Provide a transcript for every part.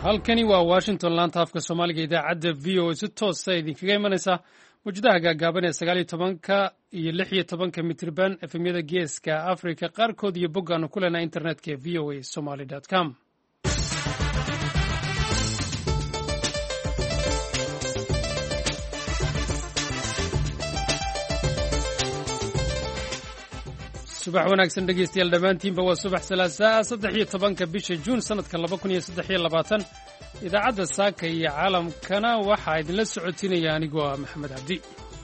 halkani waa Washington laanta afka Soomaaliga idaacadda VOA si toos ah idinkaga imanaysa wajdaha gaagaaban ee 19 iyo 16 mitirban efemyada geeska Afrika qaarkood iyo boggaanu ku leenahay internetka voasomali.com. subax wanaagsan dhegeystayaal dhammaantiinba waa subax salaasaa 13 bisha Juun sanadka 2023 idaacadda saaka iyo caalamkana waxaa idinla socotinaya anigoo ah Maxamed Cabdi.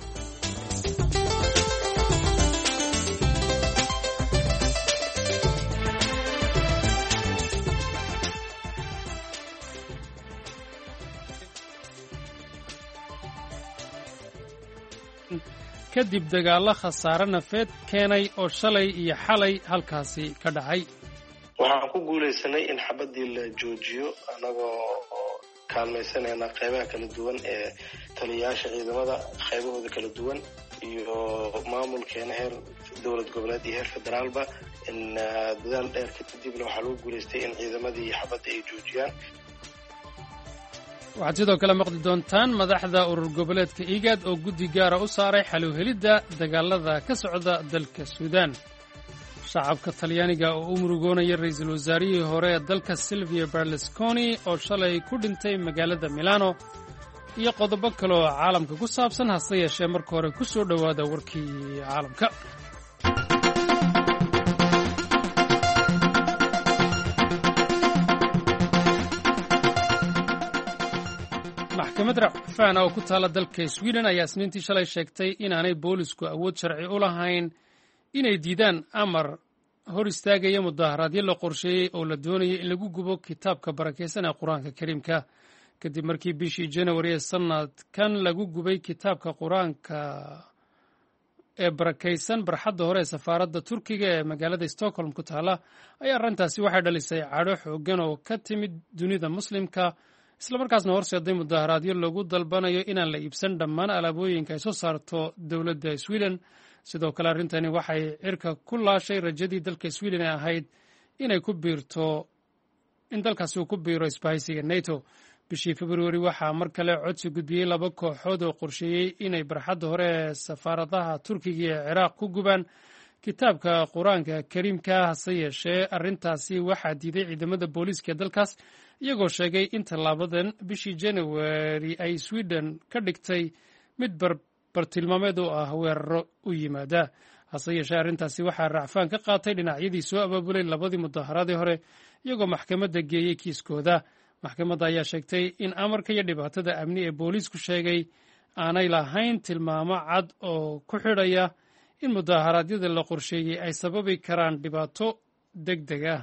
kadib dagaalo khasaare nafeed keenay oo shalay iyo xalay halkaasi ka dhacay. waxaan ku guulaysanay in xabadii la joojiyo anagoo kaalmaysanayna qaybaha kala duwan ee taliyayaasha ciidamada qaybahooda kala duwan iyo maamulkeena heer dowlad goboleed iyo heer federaalba in dadaal dheer kadibna waxaa lagu guulaystay in ciidamadii xabadda ay joojiyaan. waxaad sidoo kale maqli doontaan madaxda urur goboleedka IGAD oo guddi gaara u saaray xal u helidda dagaalada ka socda dalka Suudaan. shacabka Talyaaniga oo u murugoonaya ra'iisul wasaarihii hore ee dalka Silvio Berlusconi oo shalay ku dhintay magaalada Milano iyo qodobo kale oo caalamka ku saabsan hase yeeshee marka hore ku soo dhowaada warkii caalamka. maxkamad racfaan oo ku taala dalka Sweden ayaa Isniintii shalay sheegtay inaanay boolisku awood sharci u lahayn inay diidaan amar hor istaagaya mudaharaadyo la qorsheeyey oo la doonayay in lagu gubo kitaabka barakaysan ee Qur'aanka Kariimka kadib markii bishii January ee sanadkan lagu gubay kitaabka Qur'aanka ee barakaysan barxadda hore ee safaaradda Turkiga ee magaalada Stockholm ku taala ayaa arrintaasi waxay dhalisay cadho xooggan oo ka timid dunida muslimka isla markaasna horseeday mudaharaadyo lagu dalbanayo inaan la iibsan dhammaan alaabooyinka ay soo saarto dowladda Sweden. sidoo kale arrintani waxay cirka ku laashay rajadii dalka Sweden ee ahayd inay ku biirto in dalkaasi uu ku biiro isbahaysiga NATO. bishii February waxaa mar kale codsi gudbiyey laba kooxood oo qorsheeyey inay barxadda hore ee safaaradaha Turkiga ee Ciraaq ku gubaan kitaabka Qur'aanka Kariimka hase yeeshee arrintaasi waxaa diiday ciidamada booliiska dalkaas iyagoo sheegay in tallaabadan bishii January ay Sweden ka dhigtay mid bartilmaameed oo ah weeraro u yimaada. hase yeeshee arrintaasi waxaa racfaan ka qaatay dhinacyadii soo abaabulay labadii mudaharaadii hore iyagoo maxkamadda geeyey kiiskooda. maxkamadda ayaa sheegtay in amarka iyo dhibaatada amni ee booliisku sheegay aanay lahayn tilmaamo cad oo ku xidhaya in mudaharaadyada la qorsheeyey ay sababi karaan dhibaato degdeg ah.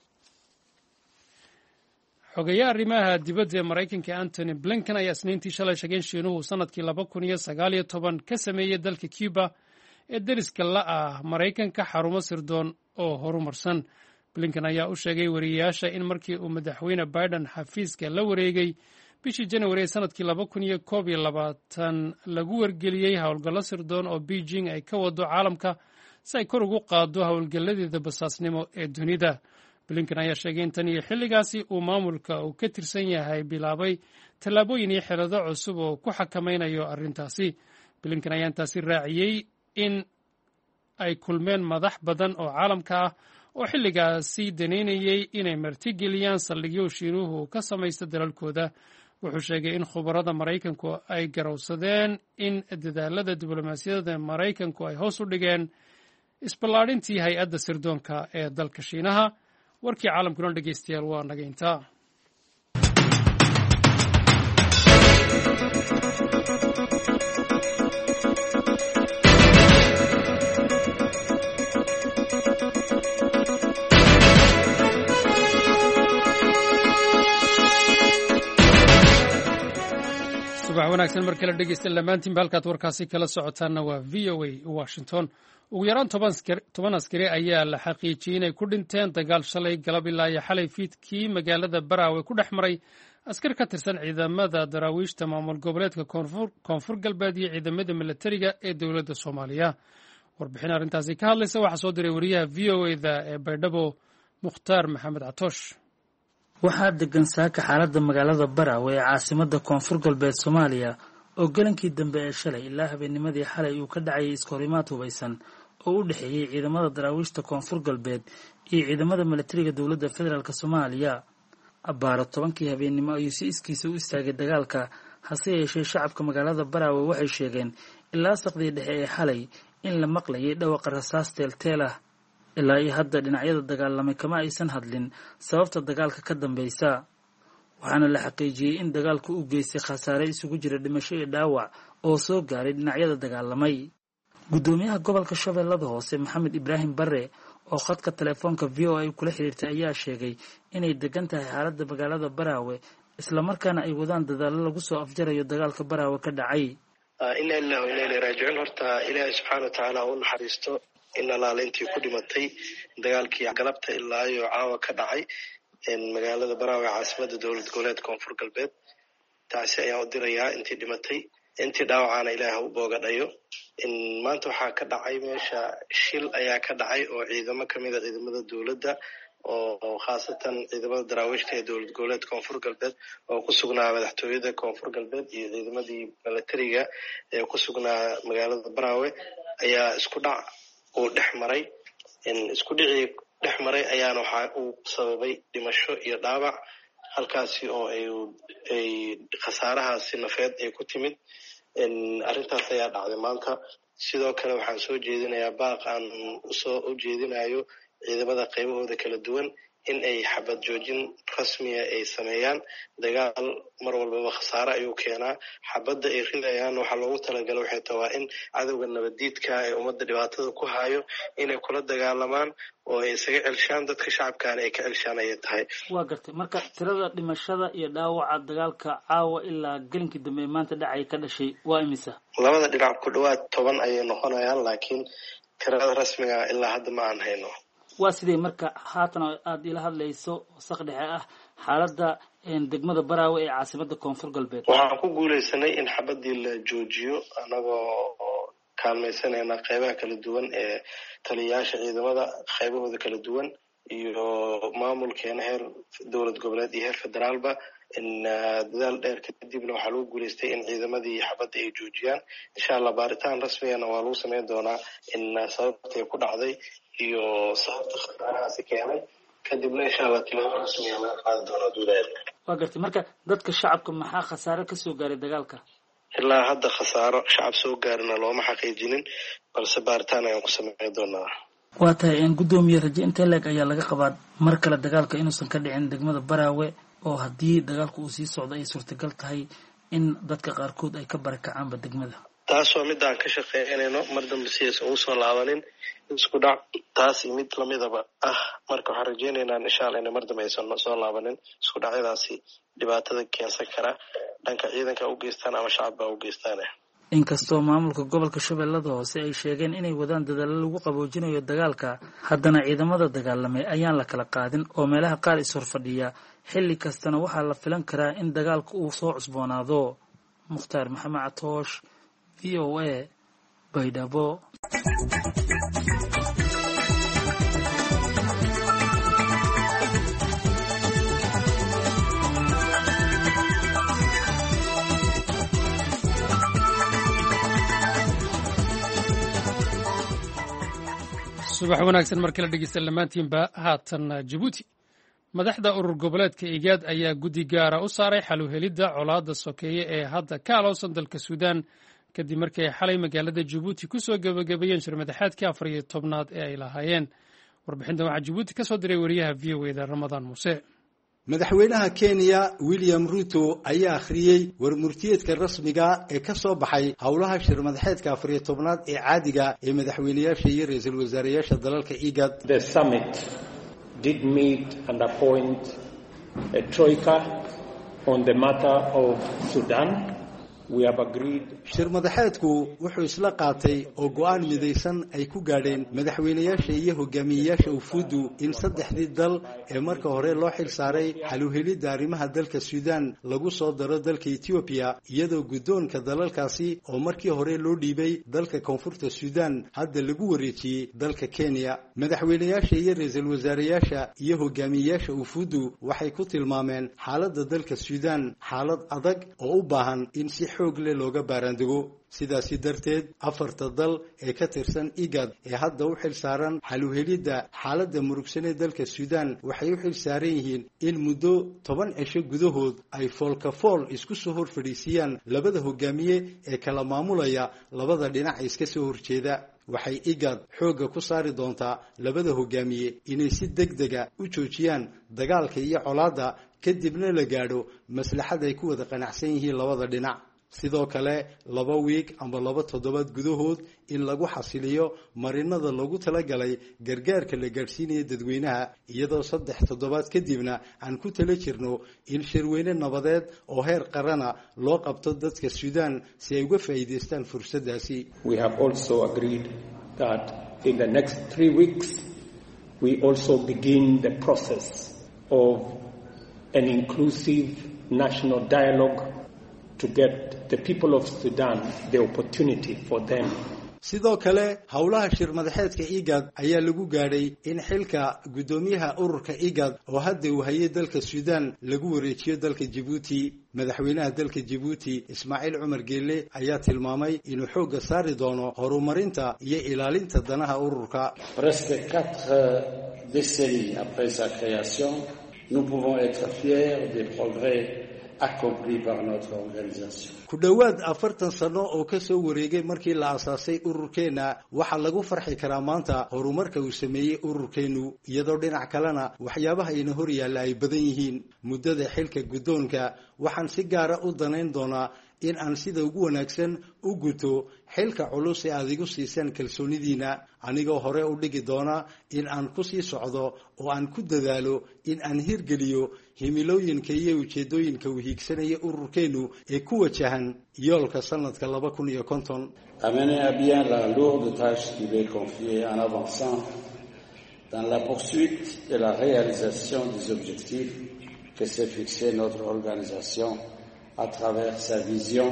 xogayaha arrimaha dibadda ee Maraykanka Antony Blinken ayaa Isniintii shalay sheegay in Shiinuhu sanadkii 2019 ka sameeyey dalka Cuba ee deriska la ah Maraykanka xarumo sirdoon oo horumarsan. Blinken ayaa u sheegay wariyayaasha in markii uu madaxweyne Biden xafiiska la wareegay bishii January ee sanadkii 2021 lagu wargeliyey howlgallo sirdoon oo Beijing ay ka wado caalamka si ay kor ugu qaado howlgalladeeda basaasnimo ee dunida. Blinken ayaa sheegay in tan iyo xilligaasi uu maamulka uu ka tirsan yahay bilaabay tallaabooyin iyo xeelado cusub oo ku xakameynayo arrintaasi. Blinken ayaa intaasi raaciyey in ay kulmeen madax badan oo caalamka ah oo xilligaasi danaynayay inay martigeliyaan saldhigyo Shiinuhu ka samaysta dalalkooda. wuxuu sheegay in khubarada Maraykanku ay garowsadeen in dadaalada diblomaasiyadda Maraykanku ay hoos u dhigeen isballaadhintii hay-adda sirdoonka ee dalka Shiinaha. warkii caalamkuna dhegeystayaal waa naga intaa. subax wanaagsan mar kale dhegeysta dhammaantiinba halkaad warkaasi kala socotaanna waa VOA Washington. ugu yaraan 10 askari ayaa la xaqiijiyey inay ku dhinteen dagaal shalay galab ilaa iyo xalay fiidkii magaalada Baraawe ku dhex maray askar ka tirsan ciidamada daraawiishta maamul goboleedka koonfur galbeed iyo ciidamada militariga ee dowladda Soomaaliya. warbixin arrintaasi ka hadlaysa waxaa soo diray wariyaha VOA-da ee Baydhabo Mukhtaar Maxamed Catoosh. waxaa degan saaka xaaladda magaalada Baraawe ee caasimadda Koonfur Galbeed Soomaaliya oo galankii dambe ee shalay ilaa habeennimadii xalay uu ka dhacay iskahorimaad hubeysan oo u dhexeeyay ciidamada daraawiishta Koonfur Galbeed iyo ciidamada militariga dowladda federaalka Soomaaliya. Abbaaro 10kii habeennimo ayuu si iskiisa u istaagay dagaalka, hase yeeshee shacabka magaalada Baraawe waxay sheegeen ilaa saqdii dhexe ee xalay in la maqlayay dhawaqa rasaas teel ah. ilaa iyo hadda dhinacyada dagaalamay kama aysan hadlin sababta dagaalka ka dambaysa, waxaana la xaqiijiyay in dagaalku uu geystay khasaare isugu jira dhimasho iyo dhaawac oo soo gaaray dhinacyada dagaalamay. Gudoomiyaha gobolka Shabeellada Hoose Maxamed Ibraahim Barre oo khadka telefoonka VOA kula xiriirtay ayaa sheegay inay degan tahay xaaladda magaalada Baraawe isla markaana ay wadaan dadaalo lagu soo afjarayo dagaalka Baraawe ka dhacay. inna lillahi wa inna ilayhi raaji'uun. horta Ilaahay subxaanahu wa ta'aala uu naxariisto in alaalintii ku dhimatay dagaalkii galabta ilaa iyo caawa ka dhacay magaalada Baraawe caasimadda dowlad goboleedka Koonfur Galbeed. taasi ayaa u dirayaa intii dhimatay, intii dhaawacana Ilaahay u boogadhayo. maanta waxaa ka dhacay meesha shil ayaa ka dhacay oo ciidamo kamid ah ciidamada dowladda oo khaasatan ciidamada daraawiishta ee dowlad goboleedka Koonfur Galbeed oo ku sugnaa madaxtooyada Koonfur Galbeed iyo ciidamadii militariga ee ku sugnaa magaalada Baraawe ayaa isku dhac uu dhex maray. isku dhicii dhex maray ayaana waxa uu sababay dhimasho iyo dhaawac, halkaasi oo ay khasaarahaasi nafeed ay ku timid. arrintaas ayaa dhacday maanta. sidoo kale waxaan soo jeedinayaa baaq aan u jeedinayo ciidamada qaybahooda kala duwan in ay xabad joojin rasmiya ay sameeyaan. dagaal mar walbaba khasaare ayuu keenaa. xabadda ay ridayaan waxaa loogu talagalay waxay tahay waa in cadowga nabadiidka ee ummadda dhibaatada ku hayo inay kula dagaalamaan oo ay isaga celshaan, dadka shacabkaana ay ka celshaan ayay tahay. waa gartay. marka tirada dhimashada iyo dhaawaca dagaalka caawa ilaa galinkii dambe ee maanta dhacay ka dhashay waa imisa? labada dhinac ku dhawaad 10 ayay noqonayaan, laakiin tirada rasmiga ilaa hadda ma aan hayno. waa sidee marka haatan aad ila hadlayso saq dhexe ah xaaladda degmada Baraawe ee caasimadda Koonfur Galbeed? waxaan ku guuleysanay in xabadii la joojiyo anagoo kaalmaysanayna qaybaha kala duwan ee taliyayaasha ciidamada qaybahooda kala duwan iyo maamulkeena heer dowlad goboleed iyo heer federaalba. dadaal dheer kadibna waxaa lagu guuleystay in ciidamadii xabadda ay joojiyaan. insha Allah baaritaan rasmiyana waa lagu sameyn doonaa in sababtay ku dhacday iyo sababta khasaarahaasi keenay, kadibna insha Allah tilaabo rasmiya laga qaadi doonaa duulayda. waa gartay. marka dadka shacabka maxaa khasaare ka soo gaaray dagaalka? ilaa hadda khasaaro shacab soo gaarina looma xaqiijinin, balse baaritaan ayaan ku sameyn doonaa. waa tahay gudoomiye rajo intee leeg ayaa laga qabaa mar kale dagaalka inuusan ka dhicin degmada Baraawe, oo haddii dagaalku uu sii socdo ay suurtagal tahay in dadka qaarkood ay ka barakacaanba degmada? taas waa mid aan ka shaqeynayno mar dambe si aysan ugu soo laabanin isku dhac taasi mid lamidaba ah. marka waxaan rajeynaynaa insha Allah in mar dambe aysan soo laabanin isku dhacyadaasi dhibaatada keensan kara dhanka ciidanka u geystaan ama shacabka u geystaan. inkastoo maamulka gobolka Shabeellada Hoose ay sheegeen inay wadaan dadaalo lagu qaboojinayo dagaalka, haddana ciidamada dagaalamay ayaan la kala qaadin oo meelaha qaar is horfadhiya. xilli kastana waxaa la filan karaa in dagaalku uu soo cusboonaado. Mukhtaar Maxamed Catoosh, VOA, Baydhabo. subax wanaagsan mar kale dhegeysta dhammaantiinba. haatan Jabuuti, madaxda urur goboleedka IGAD ayaa guddi gaara u saaray xal u helidda colaadda sokeeye ee hadda ka alowsan dalka Suudaan kadib markii ay xalay magaalada Jabuuti ku soo gabagabeeyeen shir madaxeedkii 14 ee ay lahaayeen. warbixintan waxaa Jabuuti ka soo diray wariyaha VOA Ramadaan Muuse. madaxweynaha Kenya William Ruto ayaa akhriyay warmurtiyeedka rasmiga ee ka soo baxay howlaha shir madaxeedka 14aad ee caadiga ee madaxweynayaasha iyo ra'iisul wasaareyaasha dalalka IGAD. The summit did meet and appoint a troika on the matter of Sudan. we have agreed. shir madaxeedku wuxuu isla qaatay oo go'aan midaysan ay ku gaadheen madaxweynayaasha iyo hogaamiyeyaasha ufudu in saddexdii dal ee marka hore loo xil saaray xal u helidda arrimaha dalka Suudaan lagu soo daro dalka Ethiopia iyadoo guddoonka dalalkaasi oo markii hore loo dhiibay dalka koonfurta Suudaan hadda lagu wareejiyay dalka Kenya. madaxweynayaasha iyo ra'iisul wasaareyaasha iyo hogaamiyeyaasha ufudu waxay ku tilmaameen xaaladda dalka Suudaan xaalad adag oo u baahan in si xoog leh looga baaraandego. sidaasi darteed afarta dal ee ka tirsan IGAD ee hadda u xil saaran xal u helidda xaaladda murugsan ee dalka Suudaan waxay u xil saaran yihiin in muddo 10 cisho gudahood ay foolka-fool isku soo hor fadhiisiyaan labada hogaamiye ee kala maamulaya labada dhinac iska soo horjeeda. waxay IGAD xooga ku saari doontaa labada hogaamiye inay si degdega u joojiyaan dagaalka iyo colaadda kadibna la gaadho maslaxad ay ku wada qanacsan yihiin labada dhinac. sidoo kale 2 week ama 2 toddobaad gudahood in lagu xasiliyo marinada lagu talagalay gargaarka la gaarsiinayo dadweynaha iyadoo 3 toddobaad kadibna aan ku tala jirno in shirweyne nabadeed oo heer qarana loo qabto dadka Suudaan si ay uga faa'iideystaan fursadaasi. We have also agreed that in the next 3 weeks we also begin the process of an inclusive national dialogue to get the people of Sudan the opportunity for them. sidoo kale howlaha shir madaxeedka IGAD ayaa lagu gaadhay in xilka gudoomiyaha ururka IGAD oo hadda uu hayay dalka Suudaan lagu wareejiyo dalka Djibouti. madaxweynaha dalka Djibouti Ismaaciil Cumar Geelle ayaa tilmaamay inuu xooga saari doono horumarinta iyo ilaalinta danaha ururka. Presque 4 décennies après sa création, nous pouvons être fiers des progrès accompli par notre organisation. ku dhawaad 40 sano oo ka soo wareegay markii la aasaasay ururkeena waxa lagu farxi karaa maanta horumarka uu sameeyay ururkeenu iyadoo dhinac kalena waxyaabaha ina hor yaala ay badan yihiin. muddada xilka guddoonka waxaan si gaar ah u danayn doonaa in aan sida ugu wanaagsan u guto xilka culus ee aad igu siisaan kalsoonidiina anigoo hore u dhigi doona in aan ku sii socdo oo aan ku dadaalo in aan hirgeliyo himilooyinka iyo ujeedooyinka uu hiigsanaya ururkeenu ee ku wajahan yoolka sanadka 2050. Amener à bien la lourde tâche qui m'est confiée en avançant dans la poursuite et la réalisation des objectifs que s'est fixé notre organisation à travers sa vision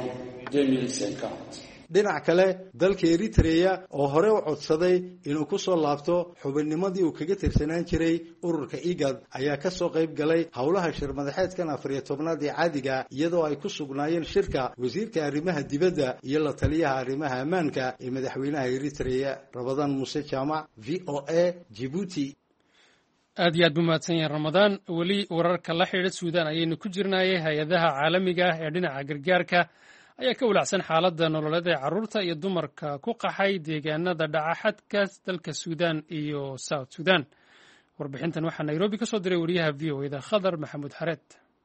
2050. dhinac kale dalka Eritrea oo hore u codsaday inuu ku soo laabto xubinnimadii uu kaga tirsanaan jiray ururka IGAD ayaa ka soo qayb galay howlaha shir madaxeedkan 14aad ee caadiga iyadoo ay ku sugnaayeen shirka wasiirka arrimaha dibadda iyo la taliyaha arrimaha ammaanka ee madaxweynaha Eritrea Ramadan Muuse Jaamac VOA Djibouti. aad iyo aad buu mahadsan yahay Ramadaan. weli wararka la xidhiidha Suudaan ayaynu ku jirnaayay hay-adaha caalamiga ah ee dhinaca gargaarka ayaa ka walacsan xaaladda nololeed ee carruurta iyo dumarka ku qaxay deegaanada dhaca xadka dalka Suudaan iyo South Sudan. warbixintan waxaa Nairobi ka soo diray wariyaha VOA-da Khadar Maxamuud Xareed.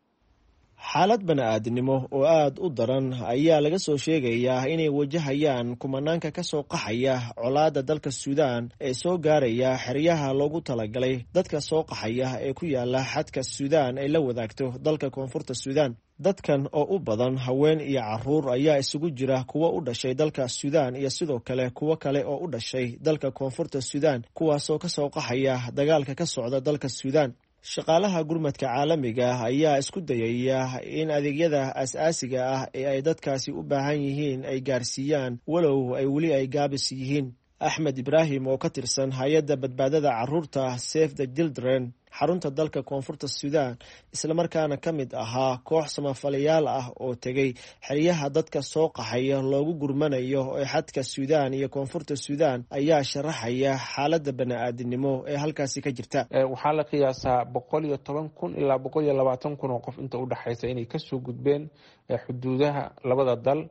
xaalad bani'aadnimo oo aad u daran ayaa laga soo sheegayaa inay wajahayaan kumanaanka ka soo qaxaya colaadda dalka Suudaan ee soo gaaraya xeryaha loogu talagalay dadka soo qaxaya ee ku yaala xadka Suudaan ay la wadaagto dalka koonfurta Suudaan. dadkan oo u badan haween iyo carruur ayaa isugu jira kuwa u dhashay dalka Suudaan iyo sidoo kale kuwa kale oo u dhashay dalka koonfurta Suudaan kuwaasoo ka soo qaxaya dagaalka ka socda dalka Suudaan. shaqaalaha gurmadka caalamiga ah ayaa isku dayaya in adeegyada aasaasiga ah ee ay dadkaasi u baahan yihiin ay gaarsiiyaan walow ay weli ay gaabis yihiin. Axmed Ibraahim oo ka tirsan hay-adda badbaadada carruurta Save the Children xarunta dalka koonfurta Suudaan islamarkaana ka mid ahaa koox samafalayaal ah oo tegay xeryaha dadka soo qaxaya loogu gurmanayo ee xadka Suudaan iyo koonfurta Suudaan ayaa sharaxaya xaaladda bani'aadinimo ee halkaasi ka jirta. waxaa la qiyaasaa 110,000 ilaa 120,000 oo qof inta u dhaxaysa inay ka soo gudbeen xuduudaha labada dal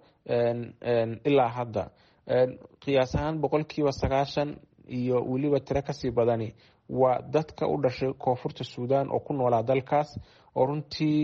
ilaa hadda. qiyaas ahaan 90% iyo weliba tiro kasii badani waa dadka u dhashay koonfurta Suudaan oo ku noolaa dalkaas oo runtii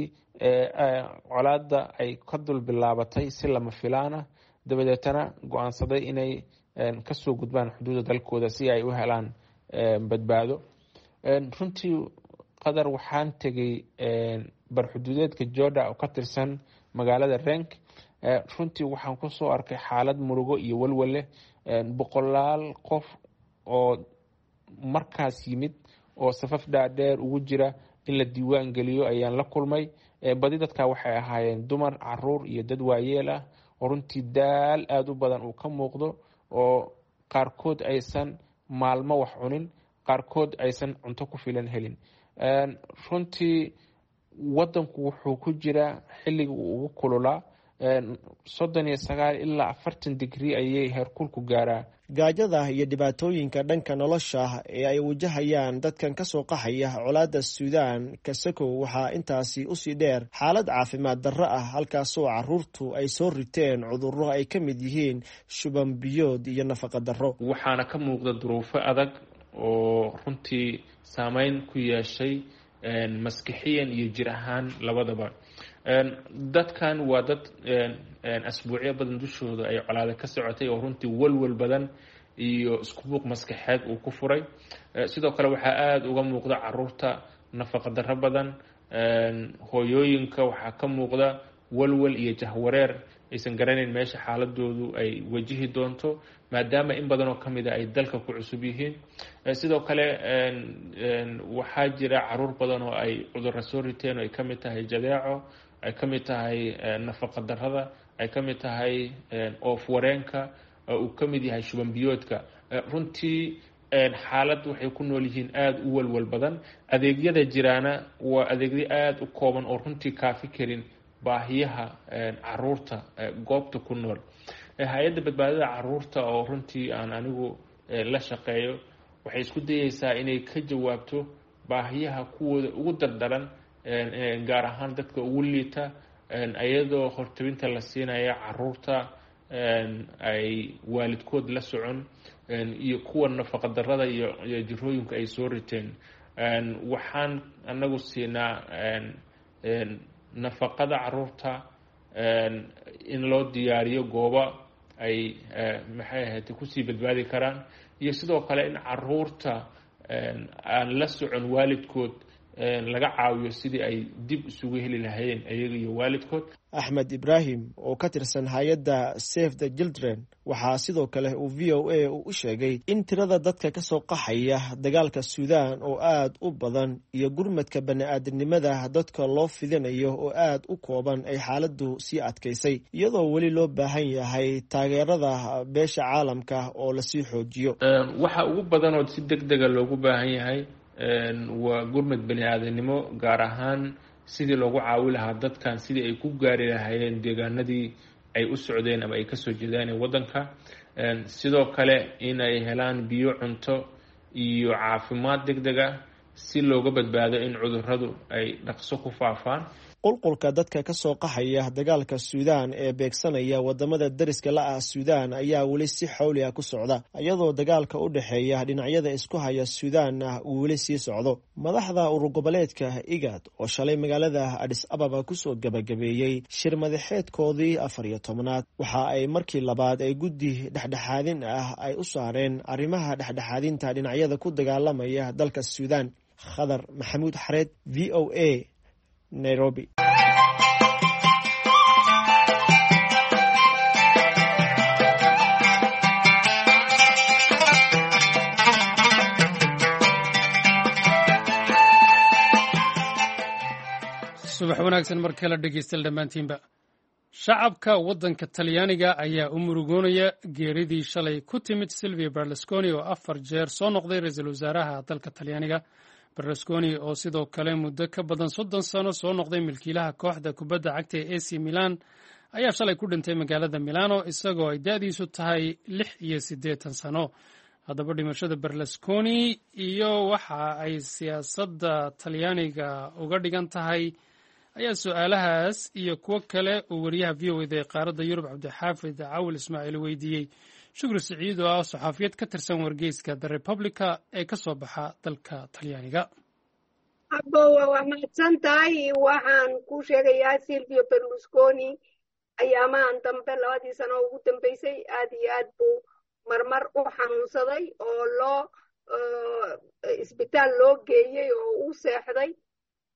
colaadda ay ka dul bilaabatay si lama filaana dabadeetana go'aansaday inay kasoo gudbaan xuduudda dalkooda si ay u helaan badbaado. runtii qadar waxaan tegay barxuduudeedka Jooda oo ka tirsan magaalada Renk runtii waxaan ku soo arkay xaalad murugo iyo walwale boqolaal qof oo markaas yimid oo safaf dhaadheer ugu jira in la diiwaan geliyo ayaan la kulmay. badi dadka waxay ahaayeen dumar, caruur iyo dad waayeel ah oo runtii daal aada u badan uu ka muuqdo, oo qaarkood aysan maalmo wax cunin, qaarkood aysan cunto ku filan helin. runtii wadanku wuxuu ku jira xilliga uu ugu kululaa 39 ilaa 40 digrii ayay heerkulku gaaraa. gaajada iyo dhibaatooyinka dhanka nolosha ee ay wajahayaan dadkan ka soo qaxaya colaadda Suudaan kasakow waxaa intaasi usii dheer xaalad caafimaad darro ah, halkaasoo caruurtu ay soo riteen cudurro ay ka mid yihiin shuban biyood iyo nafaqa darro. waxaana ka muuqda duruufo adag oo runtii saameyn ku yeeshay maskixiyan iyo jir ahaan labadaba. dadkan waa dad asbuucyo badan dushooda ay colaade ka socotay oo runtii walwal badan iyo isku buuq maskaxeed uu ku furay. sidoo kale waxaa aada uga muuqda caruurta nafaqa darro badan, hooyooyinka waxaa ka muuqda walwal iyo jahwareer aysan garanayn meesha xaaladoodu ay wajihi doonto, maadaama in badan oo ka mid a ay dalka ku cusub yihiin. sidoo kale waxaa jira caruur badan oo ay cudurro soo riteen oo ay ka mid tahay jadeeco, ay ka mid tahay nafaqa darrada, ay ka mid tahay oof wareenka, uu ka mid yahay shuban biyoodka. runtii xaalad waxay ku nool yihiin aada u walwal badan. adeegyada jiraana waa adeegyo aada u kooban oo runtii kaafi karin baahiyaha caruurta goobta ku nool. hay-adda badbaadada caruurta oo runtii aan anigu la shaqeeyo waxay isku dayeysaa inay ka jawaabto baahiyaha kuwooda ugu dardaran, gaar ahaan dadka ugu liita, iyadoo hortabinta la siinaya caruurta ay waalidkood la socon iyo kuwa nafaqa darrada iyo jirooyinka ay soo riteen. waxaan anagu siinaa nafaqada caruurta in loo diyaariyo goobo ay maxay ahayd kusii badbaadi karaan, iyo sidoo kale in caruurta aan la socon waalidkood laga caawiyo sidii ay dib isugu heli lahaayeen ayaga iyo waalidkood. Axmed Ibrahim oo ka tirsan hay'adda Save the Children waxaa sidoo kale uu VOA u sheegay in tirada dadka ka soo qaxaya dagaalka Suudaan oo aad u badan iyo gurmadka bani'aadanimada dadka loo fidinayo oo aad u kooban ay xaaladdu sii adkaysay, iyadoo weli loo baahan yahay taageerada beesha caalamka oo la sii xoojiyo. waxa ugu badan oo si degdega loogu baahan yahay waa gurmad bani'aadanimo, gaar ahaan sidii loogu caawi lahaa dadkan sidii ay ku gaari lahaayeen deegaanadii ay u socdeen ama ay kasoo jeedaan ee waddanka. sidoo kale in ay helaan biyo, cunto iyo caafimaad degdega si looga badbaado in cudurradu ay dhaqso ku faafaan. qulqulka dadka ka soo qaxaya dagaalka Suudaan ee beegsanaya wadamada dariska la ah Suudaan ayaa weli si xawli ah ku socda, iyadoo dagaalka u dhaxeeya dhinacyada isku haya Suudaan uu weli sii socdo. madaxda urur goboleedka IGAD oo shalay magaalada Addis Ababa ku soo gabagabeeyay shir madaxeedkoodii 14aad waxa ay markii labaad ay guddi dhexdhexaadin ah ay u saareen arrimaha dhexdhexaadinta dhinacyada ku dagaalamaya dalka Suudaan. Khadar Maxamuud Xareed, VOA, Nairobi. subax wanaagsan mar kale dhegeystayaal dhammaantiinba. shacabka waddanka Talyaaniga ayaa u murugoonaya geeridii shalay ku timid Silvio Berlusconi oo 4 jeer soo noqday ra'iisul wasaaraha dalka Talyaaniga. Berlusconi oo sidoo kale muddo ka badan 30 sano soo noqday milkiilaha kooxda kubadda cagta ee AC Milan ayaa shalay ku dhintay magaalada Milano isagoo ay da'diisu tahay 86 sano. haddaba dhimashada Berlusconi iyo waxa ay siyaasadda Talyaaniga uga dhigan tahay ayaa su'aalahaas iyo kuwo kale oo wariyaha VOA-da ee qaaradda Yurub Cabdixaafid Cawil Ismaaciil weydiiyey Shukri Siciid oo ah saxaafiyad ka tirsan wargeyska The Republica ee ka soo baxa dalka Talyaaniga. waa mahadsan tahay. waxaan ku sheegayaa Silvio Berlusconi ayaamahan dambe 2 sano ugu dambeysay aad iyo aad buu marmar u xanuunsaday oo isbitaal loo geeyey oo u seexday.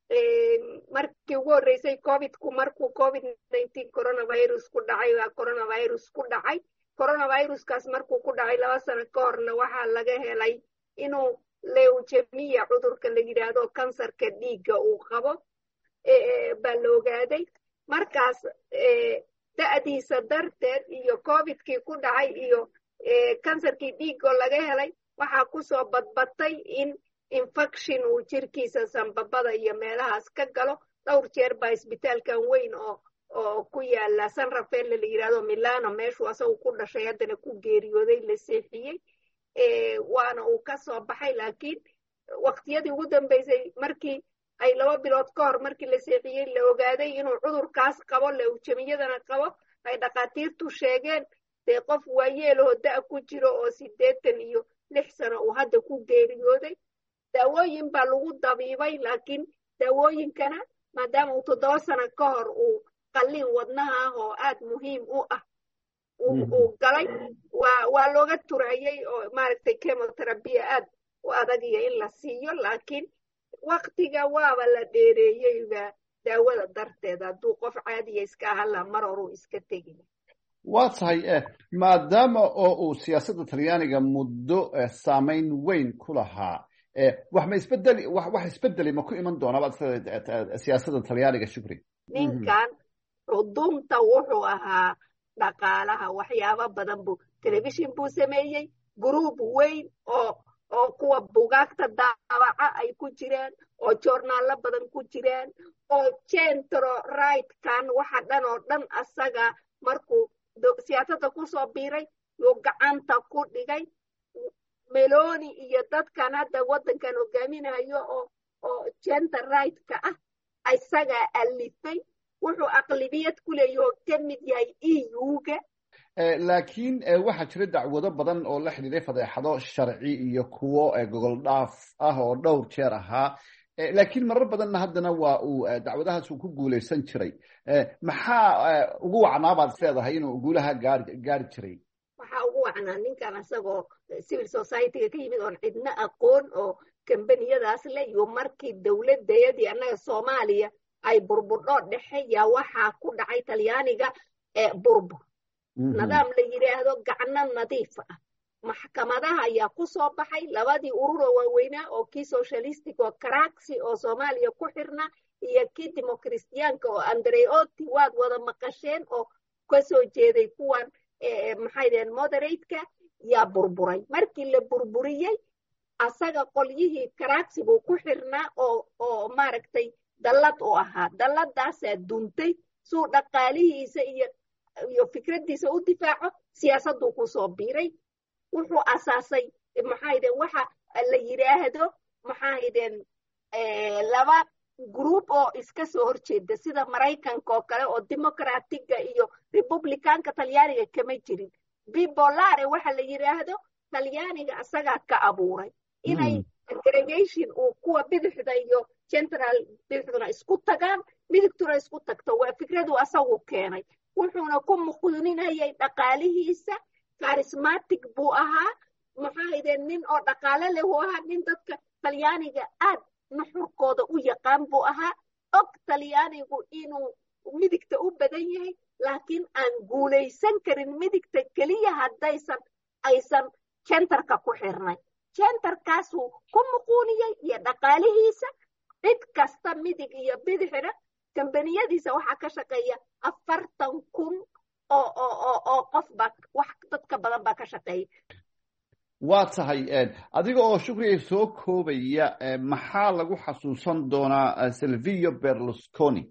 markii ugu horreysay covidku markuu covid-19 coronavirus ku dhacay waa coronavirus ku dhacay coronaviruskaas markuu ku dhacay 2 sano ka horna waxaa laga helay inuu leukemia cudurka la yidhaahdo kansarka dhiigga uu qabo baa la ogaaday markaas da'diisa darteed iyo covidkii ku dhacay iyo kansarkii dhiiggo laga helay waxaa kusoo badbatay in infection uu jirkiisa sanbabada iyo meelahaas ka galo dhowr jeer baa isbitaalkan weyn oo ku yaala San Rafael la yiraahdo Milano meeshuu asagu ku dhashay haddana ku geeriyooday la seexiyey waana uu ka soo baxay laakiin waqtiyadii ugu dambeysay markii ay 2 bilood ka hor markii la seexiyey la ogaaday inuu cudurkaas qabo leukemiyadana qabo ay dhaqaatiirtu sheegeen dee qof waayeeloo da' ku jiro oo 86 sano uu hadda ku geeriyooday daawooyin baa lagu dabiibay laakiin daawooyinkana maadaama uu 7 sano ka hor uu qalliin wadnaha ah oo aad muhiim u ah uu galay waa looga turayay oo maaragtay chemotherapy aad u adag iyo in la siiyo laakiin waqtiga waaba la dheereeyeyba daawada darteed hadduu qof caadiya iska ahala mar horuu iska tegi waa tahay maadaama oo uu siyaasadda talyaaniga muddo saamayn weyn ku lahaa wax isbedeli ma ku iman doonaa siyaasadda talyaaniga shukri ninkan cudunta wuxuu ahaa dhaqaalaha waxyaabo badan buu telefishin buu sameeyey group weyn oo kuwa bugaagta daabaca ay ku jiraan oo joornaalo badan ku jiraan oo centro rightkan waxa dhan oo dhan asaga markuu siyaasadda kusoo biiray yuu gacanta ku dhigay Meloni iyo dadkan hadda waddankan hogaaminayo oo gender right-ka ah isagaa alifay wuxuu aqlibiyad ku leeyahay ka mid yahay EU-ga laakiin waxaa jira dacwado badan oo la xidhiiday fadeexado sharci iyo kuwo gogol dhaaf ah oo dhowr jeer ahaa laakiin marar badanna haddana waa uu dacwadahaas uu ku guulaysan jiray maxaa ugu wacnaa baad isleedahay inuu guulaha gaari jiray waxaa ugu wacnaa ninkan asagoo civil society-ga ka yimid oon cidna aqoon oo kambaniyadaas le iyo markii dowladayadii annaga Soomaaliya ay burburdho dhexe yaa waxaa ku dhacay talyaaniga burbur nidaam la yiraahdo gacno nadiif ah maxkamadaha ayaa ku soo baxay labadii urur oo waaweynaa oo kii socialistic oo Craxi oo Soomaaliya ku xirna iyo kii democristianka oo Andreotti waad wada maqasheen oo ka soo jeeday kuwan maxaydeen moderate-ka yaa burburay markii la burburiyay asaga qolyihii Craxi buu ku xirnaa oo maaragtay dallad u ahaa dalladaasaa duntay suu dhaqaalihiisa iyo fikradiisa u difaaco siyaasaddu ku soo biiray wuxuu asaasay maxaydeen waxa la yiraahdo maxaydeen laba group oo iska soo horjeeda sida Mareykanka oo kale oo Democratic-ga iyo Republican-ka Talyaaniga kama jirin bipolare waxa la yiraahdo Talyaaniga asaga ka abuuray inay aggregation oo kuwa bidixda iyo central bidixduna isku tagaan midigtuna isku tagto waa fikradu asagu keenay wuxuuna ku muqdinayay dhaqaalihiisa charismatic buu ahaa maxaydeen nin oo dhaqaale leh oo ahaa nin dadka Talyaaniga aad nuxurkooda u yaqaan buu ahaa og Talyaanigu inuu midigta u badan yahay laakiin aan guulaysan karin midigta keliya aysan centerka ku xirnay centerkaasuu ku muquuniyey iyo dhaqaalihiisa cid kasta midig iyo bidixna kambaniyadiisa waxaa ka shaqeeya 40,000 oo qof baa wax dadka badan baa ka shaqeeya waa tahay adiga oo shukriya soo koobaya maxaa lagu xasuusan doonaa Silvio Berlusconi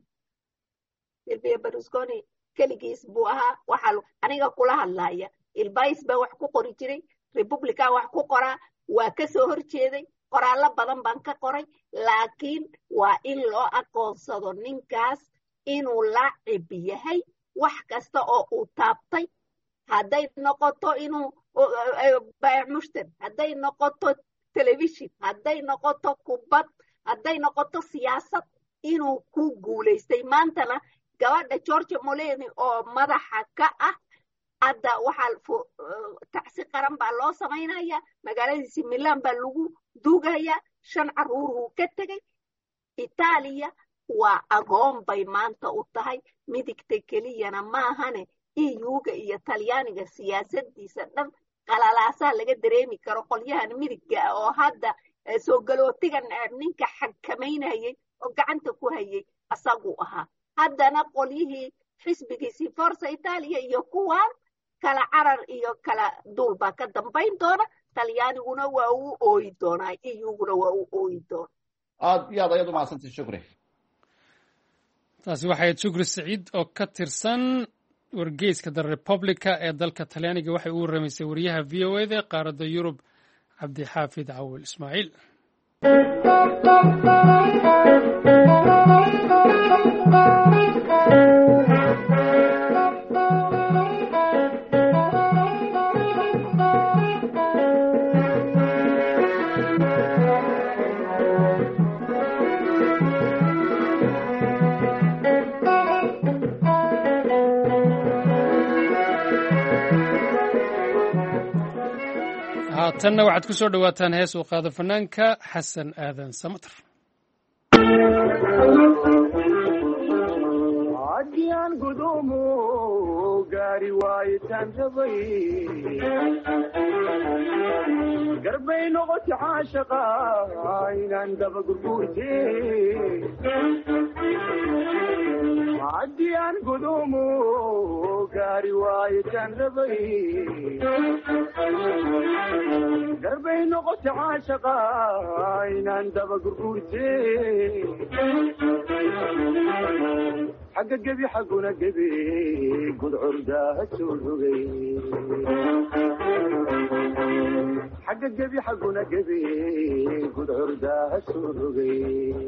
keligiis buu ahaa waxaa aniga kula hadlaya ilbais baa wax ku qori jiray Republican wax ku qoraa waa ka soo horjeeday qoraallo badan baan ka qoray laakiin waa in loo aqoonsado ninkaas inuu laacib yahay wax kasta oo uu taabtay hadday noqoto inuu mushtar hadday noqoto television hadday noqoto kubad hadday noqoto siyaasad inuu ku guulaystay maantana gabadha Giorgia Meloni oo madaxa ka ah hadda waxaa tacsi qaran baa loo samaynaya magaaladiisi Milan baa lagu duugaya 5 caruur uu ka tagay Itaaliya waa agoon bay maanta u tahay, midigta keliyana maahane EUga iyo Talyaaniga siyaasadiisa dhan qalalaasaa laga dareemi karo. qolyahan midigga ah oo hadda soo galootiga ninka xakamaynayay oo gacanta ku hayay asagu ahaa. haddana qolyihii xisbigiisii Forza Italia iyo kuwan kala carar iyo kala duulba ka dambayn doona. Talyaaniguna waa uu ooyi doonaa, EUguna waa uu ooyi doonaa. aad iyo aad ayaad u mahadsantahay Shukri. taasi waxay Shukri Saciid oo ka tirsan wargeyska The Republica ee dalka Talyaaniga waxay u waramaysay wariyaha VOA qaaradda Yurub Cabdixaafid Cawil Ismaaciil. haatanna waxaad ku soo dhawaataan hees uu qaado fanaanka xasan aadan samatar. عديان قدومو قاري وايتان جبي قربي نغتي عاشقا عينان دبق قربوتي عديان قدومو قاري وايتان جبي قربي نغتي عاشقا عينان دبق قربوتي حق الجبي حقنا جبي قد عردها تسولوي حق الجبي حقنا جبي قد عردها تسولوي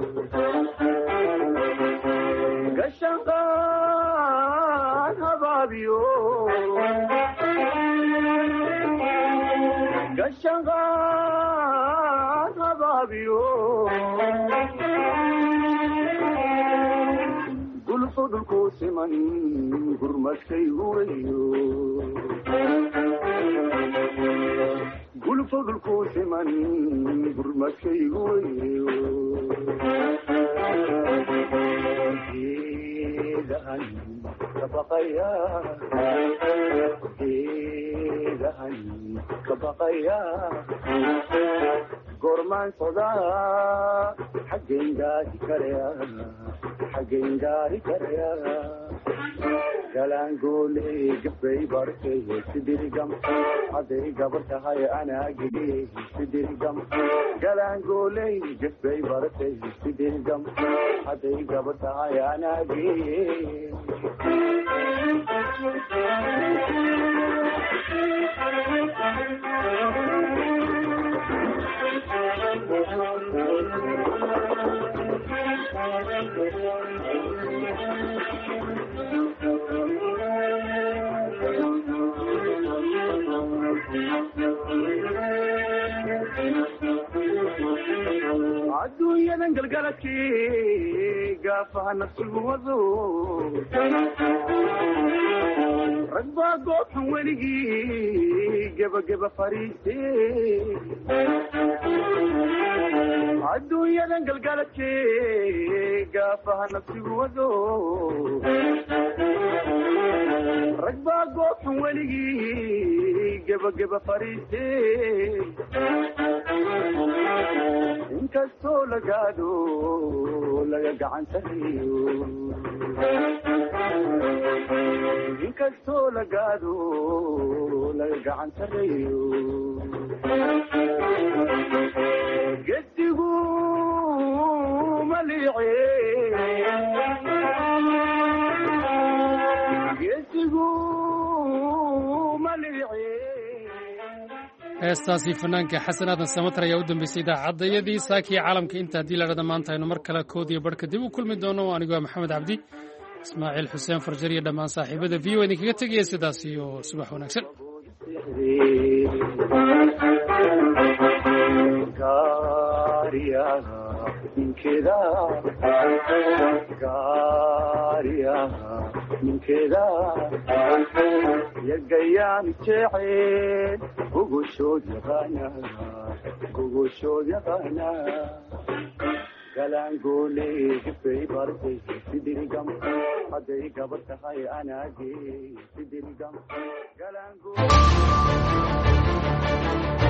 قشنقان هبابيو قشنقان هبابيو صدقو سمن غرمتكي هويو قول صدقو سمن غرمتكي هويو إذهن كبقيا إذهن كبقيا قرمان صدا حقين دادي كريا حقين داري كريا قلان قولي قبي باركي سدري قم حدي قبرتها هاي انا قدي سدري قم قلان قولي قبي باركي سدري قم حدي قبرتها هاي انا قدي عدوية ننقلقلتكي قافها نفس الوضو رقبا قوح ولقي قبا فريسي عدوية ننقلقلتكي قافها نفس الوضو رقبا قوح ولقي قبا فريسي inkastoo lagaado laga gacan sareeyo inkastoo lagaado laga gacan sareeyo gedigu maliice gedigu maliice heestaasi fanaanka xasan aadan samatar ayaa u dambeysay idaacadayadii saakii caalamka inta haddii la dhada maanta aynu mar kale koodiyo barhka dib u kulmi doono. anigoo maxamed cabdi ismaaciil xuseen farjar iyo dhammaan saaxiibada v o idinkaga tegaya sidaas iyo subax wanaagsan. ninkeeda yagayaan jecel gogoshood yaqaana galaangoole gabay bartay sidirigam hadday gabar tahay anaage sidirigam galaangoole